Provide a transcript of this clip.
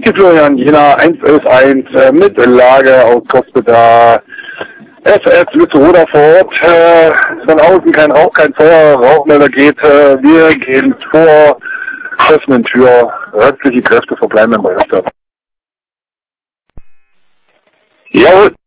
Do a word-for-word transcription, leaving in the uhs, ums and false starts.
Die Florian Jena eins elf eins äh, mit Lage aus Cospeda. S S Lützeroda vor Ort. Äh, von außen kein Rauch, kein Feuer. Rauchmelder geht. Äh, wir gehen vor. Öffnen Tür. Restliche Kräfte verbleiben im Rest. Jawohl.